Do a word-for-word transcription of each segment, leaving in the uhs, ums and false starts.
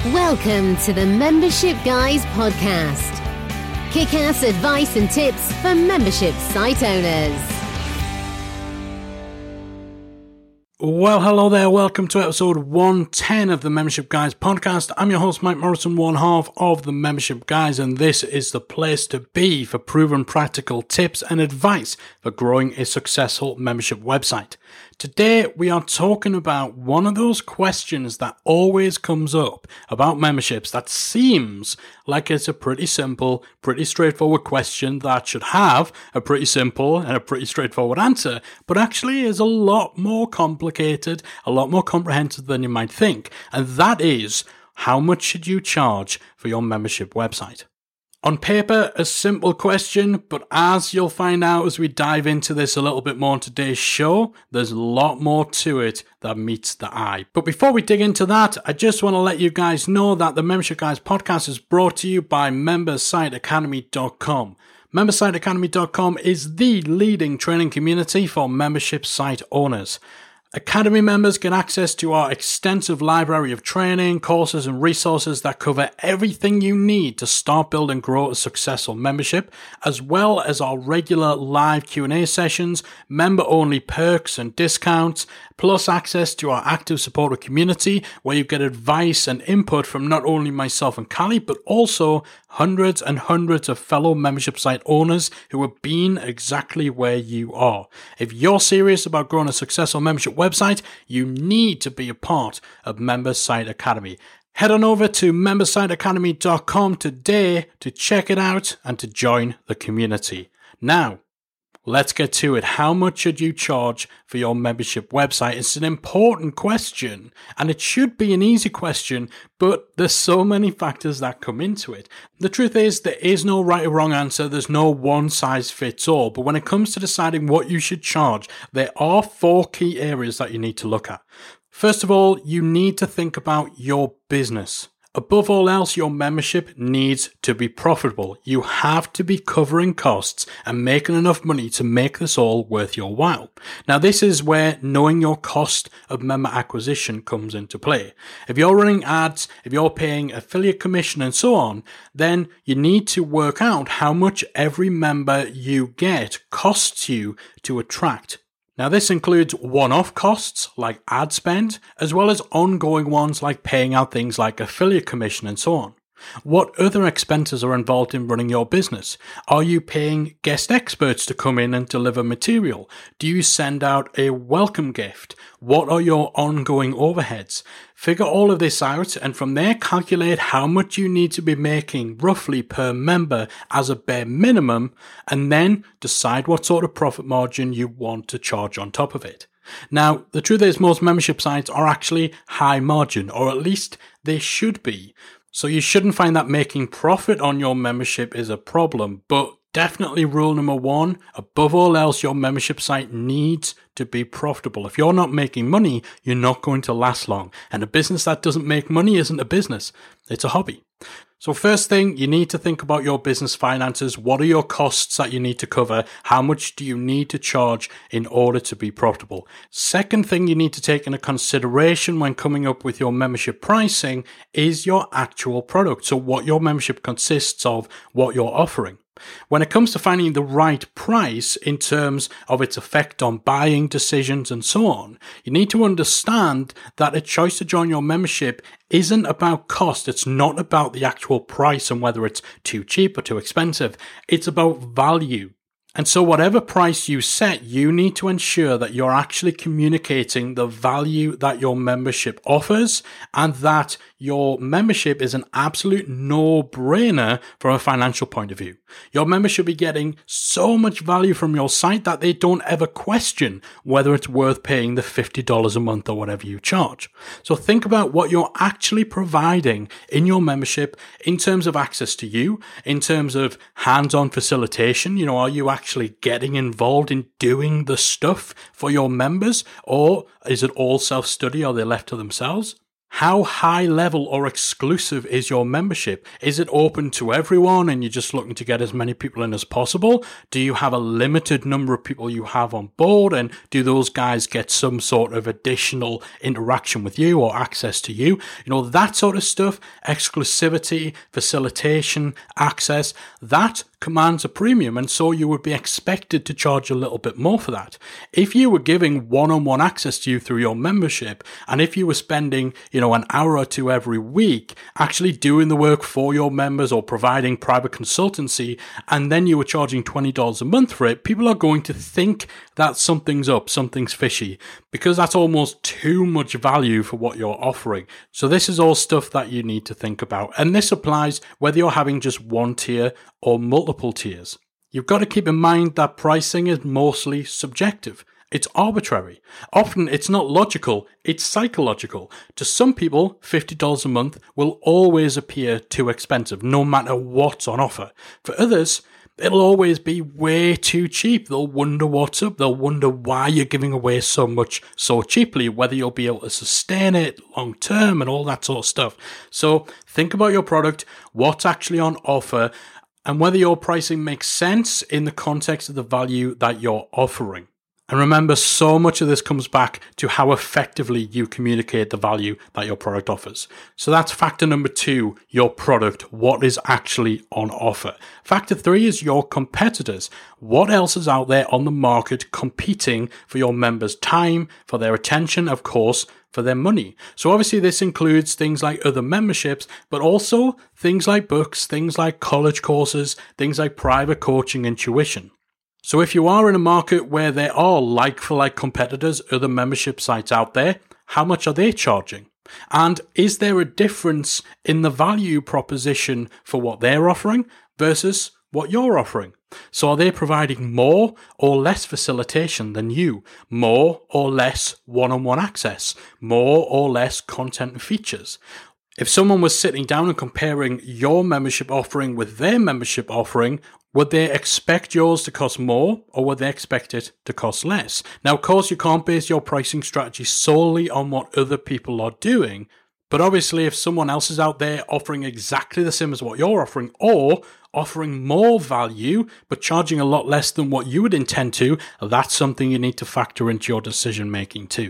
Welcome to the Membership Guys podcast. Kick-ass advice and tips for membership site owners. Well, hello there. Welcome to episode one ten of the Membership Guys podcast. I'm your host, Mike Morrison, one half of the Membership Guys, and this is the place to be for proven practical tips and advice for growing a successful membership website. Today, we are talking about one of those questions that always comes up about memberships that seems like it's a pretty simple, pretty straightforward question that should have a pretty simple and a pretty straightforward answer, but actually is a lot more complicated, a lot more comprehensive than you might think. And that is, how much should you charge for your membership website? On paper, a simple question, but as you'll find out as we dive into this a little bit more in today's show, there's a lot more to it that meets the eye. But before we dig into that, I just want to let you guys know that the Membership Guys podcast is brought to you by Member Site Academy dot com. Member Site Academy dot com is the leading training community for membership site owners. Academy members get access to our extensive library of training, courses, and resources that cover everything you need to start, build, and grow a successful membership, as well as our regular live Q and A sessions, member-only perks and discounts, plus access to our active supporter community where you get advice and input from not only myself and Callie, but also hundreds and hundreds of fellow membership site owners who have been exactly where you are. If you're serious about growing a successful membership website, you need to be a part of Member Site Academy. Head on over to Member Site Academy dot com today to check it out and to join the community. Now, let's get to it. How much should you charge for your membership website? It's an important question, and it should be an easy question, but there's so many factors that come into it. The truth is, there is no right or wrong answer. There's no one size fits all. But when it comes to deciding what you should charge, there are four key areas that you need to look at. First of all, you need to think about your business. Above all else, your membership needs to be profitable. You have to be covering costs and making enough money to make this all worth your while. Now, this is where knowing your cost of member acquisition comes into play. If you're running ads, if you're paying affiliate commission and so on, then you need to work out how much every member you get costs you to attract. Now, this includes one-off costs like ad spend, as well as ongoing ones like paying out things like affiliate commission and so on. What other expenses are involved in running your business? Are you paying guest experts to come in and deliver material? Do you send out a welcome gift? What are your ongoing overheads? Figure all of this out and from there calculate how much you need to be making roughly per member as a bare minimum, and then decide what sort of profit margin you want to charge on top of it. Now, the truth is most membership sites are actually high margin, or at least they should be. So you shouldn't find that making profit on your membership is a problem, but definitely rule number one, above all else, your membership site needs to be profitable. If you're not making money, you're not going to last long. And a business that doesn't make money isn't a business. It's a hobby. So first thing, you need to think about your business finances. What are your costs that you need to cover? How much do you need to charge in order to be profitable? Second thing you need to take into consideration when coming up with your membership pricing is your actual product. So what your membership consists of, what you're offering. When it comes to finding the right price in terms of its effect on buying decisions and so on, you need to understand that a choice to join your membership isn't about cost. It's not about the actual price and whether it's too cheap or too expensive. It's about value. And so whatever price you set, you need to ensure that you're actually communicating the value that your membership offers and that your membership is an absolute no-brainer from a financial point of view. Your members should be getting so much value from your site that they don't ever question whether it's worth paying the fifty dollars a month or whatever you charge. So think about what you're actually providing in your membership in terms of access to you, in terms of hands-on facilitation. You know, are you actually getting involved in doing the stuff for your members, or is it all self-study? Are they left to themselves? How high level or exclusive is your membership? Is it open to everyone and you're just looking to get as many people in as possible? Do you have a limited number of people you have on board, and do those guys get some sort of additional interaction with you or access to you? You know, that sort of stuff, exclusivity, facilitation, access, that commands a premium, and so you would be expected to charge a little bit more for that. If you were giving one-on-one access to you through your membership, and if you were spending, you know, an hour or two every week actually doing the work for your members or providing private consultancy, and then you were charging twenty dollars a month for it, people are going to think that something's up, something's fishy, because that's almost too much value for what you're offering. So this is all stuff that you need to think about, and this applies whether you're having just one tier or multiple tiers. You've got to keep in mind that pricing is mostly subjective. It's arbitrary. Often it's not logical, it's psychological. To some people, fifty dollars a month will always appear too expensive, no matter what's on offer. For others, it'll always be way too cheap. They'll wonder what's up. They'll wonder why you're giving away so much so cheaply, whether you'll be able to sustain it long term and all that sort of stuff. So think about your product, what's actually on offer, and whether your pricing makes sense in the context of the value that you're offering. And remember, so much of this comes back to how effectively you communicate the value that your product offers. So that's factor number two, your product, what is actually on offer. Factor three is your competitors. What else is out there on the market competing for your members' time, for their attention, of course, for their money? So obviously this includes things like other memberships, but also things like books, things like college courses, things like private coaching and tuition. So if you are in a market where there are like-for-like competitors, other membership sites out there, how much are they charging? And is there a difference in the value proposition for what they're offering versus what you're offering? So are they providing more or less facilitation than you? More or less one-on-one access? More or less content and features? If someone was sitting down and comparing your membership offering with their membership offering, would they expect yours to cost more, or would they expect it to cost less? Now, of course, you can't base your pricing strategy solely on what other people are doing, but obviously if someone else is out there offering exactly the same as what you're offering, or offering more value but charging a lot less than what you would intend to, that's something you need to factor into your decision making too.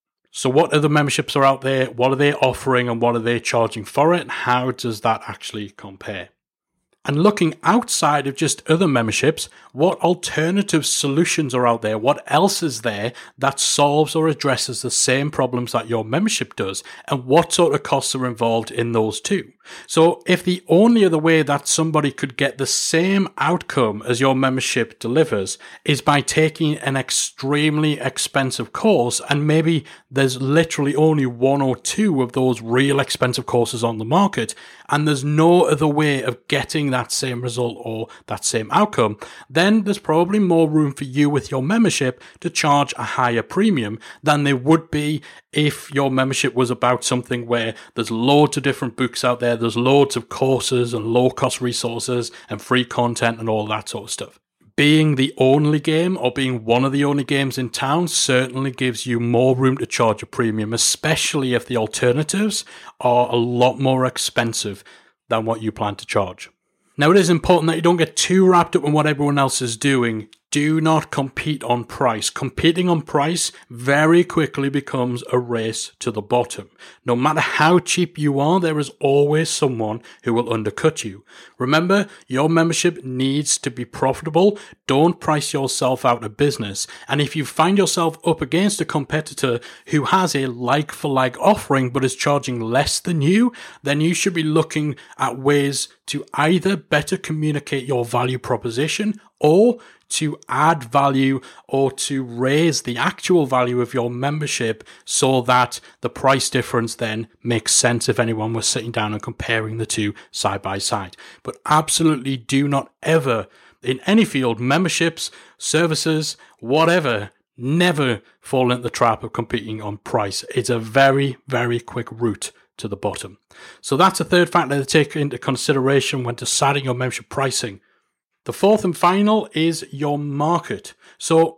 So what other memberships are out there? What are they offering and what are they charging for it? And how does that actually compare? And looking outside of just other memberships, what alternative solutions are out there? What else is there that solves or addresses the same problems that your membership does? And what sort of costs are involved in those too? So if the only other way that somebody could get the same outcome as your membership delivers is by taking an extremely expensive course, and maybe there's literally only one or two of those real expensive courses on the market, and there's no other way of getting that same result or that same outcome, then there's probably more room for you with your membership to charge a higher premium than there would be if your membership was about something where there's loads of different books out there, there's loads of courses and low-cost resources and free content and all that sort of stuff. Being the only game or being one of the only games in town certainly gives you more room to charge a premium, especially if the alternatives are a lot more expensive than what you plan to charge. Now, it is important that you don't get too wrapped up in what everyone else is doing. Do not compete on price. Competing on price very quickly becomes a race to the bottom. No matter how cheap you are, there is always someone who will undercut you. Remember, your membership needs to be profitable. Don't price yourself out of business. And if you find yourself up against a competitor who has a like-for-like offering but is charging less than you, then you should be looking at ways to either better communicate your value proposition or to add value or to raise the actual value of your membership so that the price difference then makes sense if anyone was sitting down and comparing the two side by side. But absolutely do not ever, in any field, memberships, services, whatever, never fall into the trap of competing on price. It's a very, very quick route to the bottom. So that's a third factor to take into consideration when deciding your membership pricing. The fourth and final is your market. So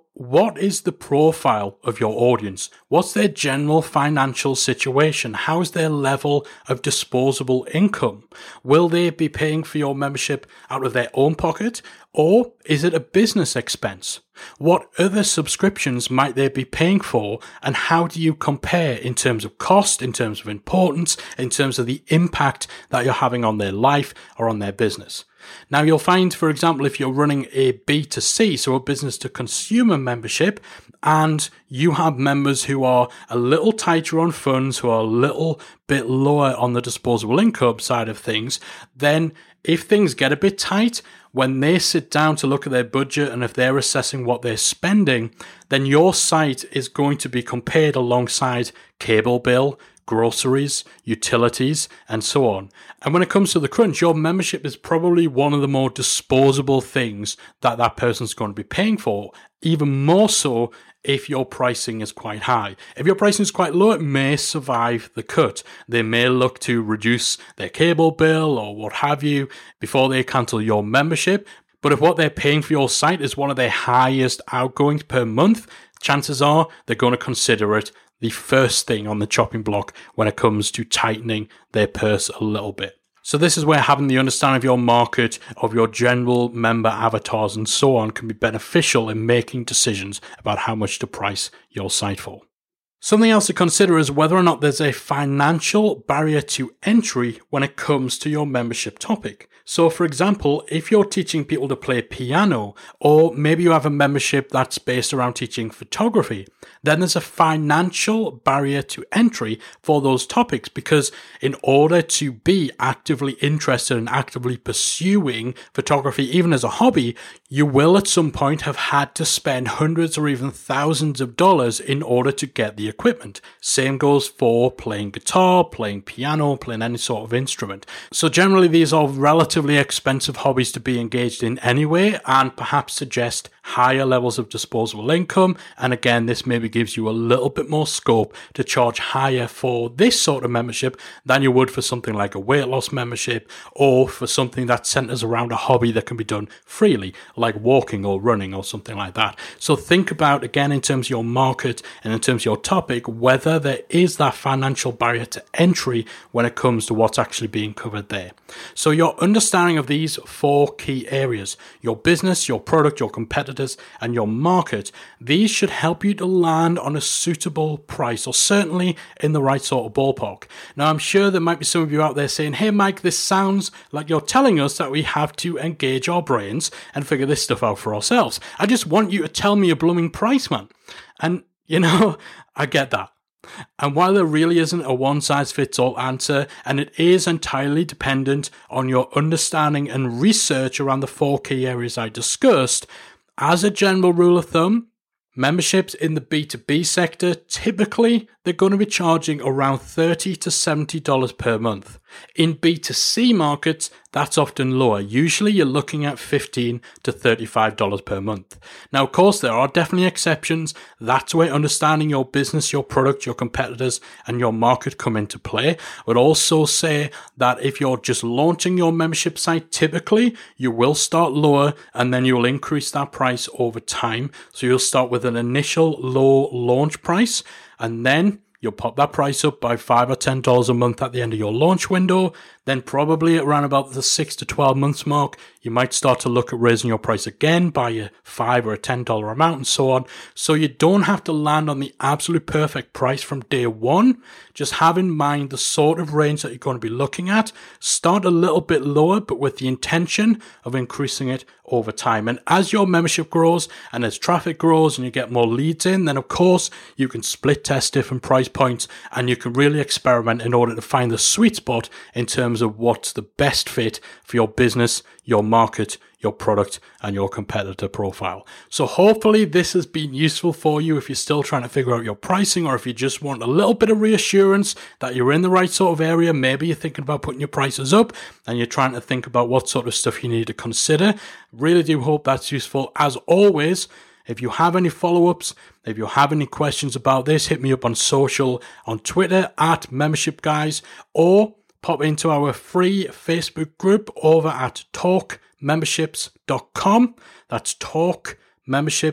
what is the profile of your audience? What's their general financial situation? How's their level of disposable income? Will they be paying for your membership out of their own pocket, or is it a business expense? What other subscriptions might they be paying for, and how do you compare in terms of cost, in terms of importance, in terms of the impact that you're having on their life or on their business? Now, you'll find, for example, if you're running a B two C, so a business to consumer membership, and you have members who are a little tighter on funds, who are a little bit lower on the disposable income side of things, then if things get a bit tight, when they sit down to look at their budget and if they're assessing what they're spending, then your site is going to be compared alongside cable bill, groceries, utilities, and so on. And when it comes to the crunch, your membership is probably one of the more disposable things that that person's going to be paying for, even more so if your pricing is quite high. If your pricing is quite low, it may survive the cut. They may look to reduce their cable bill or what have you before they cancel your membership. But if what they're paying for your site is one of their highest outgoings per month, chances are they're going to consider it the first thing on the chopping block when it comes to tightening their purse a little bit. So this is where having the understanding of your market, of your general member avatars and so on can be beneficial in making decisions about how much to price your site for. Something else to consider is whether or not there's a financial barrier to entry when it comes to your membership topic. So for example, if you're teaching people to play piano, or maybe you have a membership that's based around teaching photography, then there's a financial barrier to entry for those topics, because in order to be actively interested and actively pursuing photography, even as a hobby, you will at some point have had to spend hundreds or even thousands of dollars in order to get the equipment. Same goes for playing guitar, playing piano, playing any sort of instrument. So generally these are relatively expensive hobbies to be engaged in anyway, and perhaps suggest higher levels of disposable income. And again, this maybe gives you a little bit more scope to charge higher for this sort of membership than you would for something like a weight loss membership, or for something that centers around a hobby that can be done freely, like walking or running or something like that. So think about, again, in terms of your market and in terms of your topic, whether there is that financial barrier to entry when it comes to what's actually being covered there. So your understanding of these four key areas, your business, your product, your competitors, and your market, these should help you to land on a suitable price, or certainly in the right sort of ballpark. Now, I'm sure there might be some of you out there saying, hey, Mike, this sounds like you're telling us that we have to engage our brains and figure this stuff out for ourselves. I just want you to tell me a blooming price, man. And, you know, I get that. And while there really isn't a one-size-fits-all answer, and it is entirely dependent on your understanding and research around the four key areas I discussed, as a general rule of thumb, memberships in the B two B sector, typically they're going to be charging around thirty to seventy dollars per month. In B two C markets, that's often lower. Usually you're looking at fifteen to thirty-five dollars per month. Now, of course, there are definitely exceptions. That's where understanding your business, your product, your competitors, and your market come into play. I would also say that if you're just launching your membership site, typically you will start lower and then you will increase that price over time. So you'll start with an initial low launch price, and then you'll pop that price up by five or ten dollars a month at the end of your launch window. Then probably around about the six to twelve months mark, you might start to look at raising your price again by a five or a ten dollar amount and so on. So you don't have to land on the absolute perfect price from day one. Just have in mind the sort of range that you're going to be looking at. Start a little bit lower, but with the intention of increasing it over time. And as your membership grows and as traffic grows and you get more leads in, then of course you can split test different price points and you can really experiment in order to find the sweet spot in terms of what's the best fit for your business, your market, your product, and your competitor profile. So hopefully this has been useful for you if you're still trying to figure out your pricing, or if you just want a little bit of reassurance that you're in the right sort of area. Maybe you're thinking about putting your prices up and you're trying to think about what sort of stuff you need to consider. Really do hope that's useful. As always, if you have any follow-ups, if you have any questions about this, hit me up on social, on Twitter at Membership Guys, or pop into our free Facebook group over at talk memberships dot com. That's talk memberships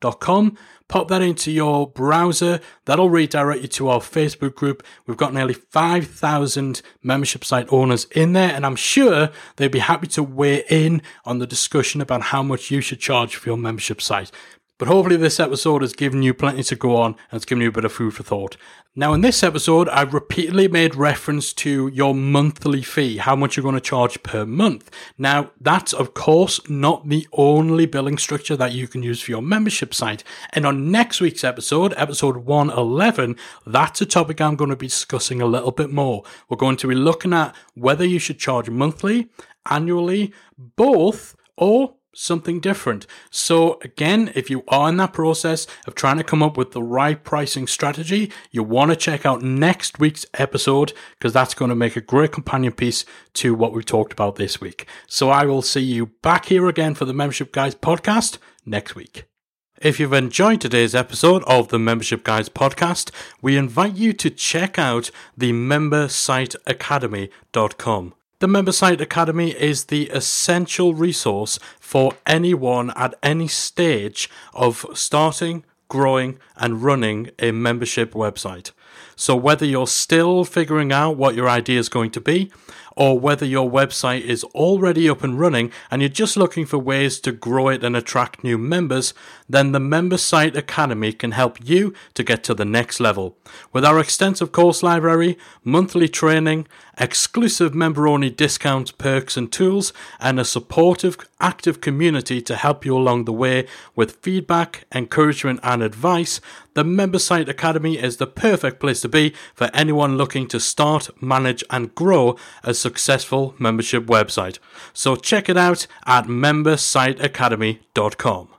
dot com. Pop that into your browser. That'll redirect you to our Facebook group. We've got nearly five thousand membership site owners in there, and I'm sure they'd be happy to weigh in on the discussion about how much you should charge for your membership site. But hopefully this episode has given you plenty to go on and it's given you a bit of food for thought. Now in this episode, I've repeatedly made reference to your monthly fee, how much you're going to charge per month. Now that's of course not the only billing structure that you can use for your membership site. And on next week's episode, episode one eleven, that's a topic I'm going to be discussing a little bit more. We're going to be looking at whether you should charge monthly, annually, both, or something different. So again, if you are in that process of trying to come up with the right pricing strategy, you want to check out next week's episode because that's going to make a great companion piece to what we talked about this week. So I will see you back here again for the Membership Guys podcast next week. If you've enjoyed today's episode of the Membership Guys podcast, we invite you to check out the member site academy dot com. The Member Site Academy is the essential resource for anyone at any stage of starting, growing, and running a membership website. So whether you're still figuring out what your idea is going to be, or whether your website is already up and running and you're just looking for ways to grow it and attract new members, then the Member Site Academy can help you to get to the next level. With our extensive course library, monthly training, exclusive member-only discounts, perks and tools, and a supportive, active community to help you along the way with feedback, encouragement and advice, the Member Site Academy is the perfect place to be for anyone looking to start, manage and grow a successful membership website. So check it out at member site academy dot com.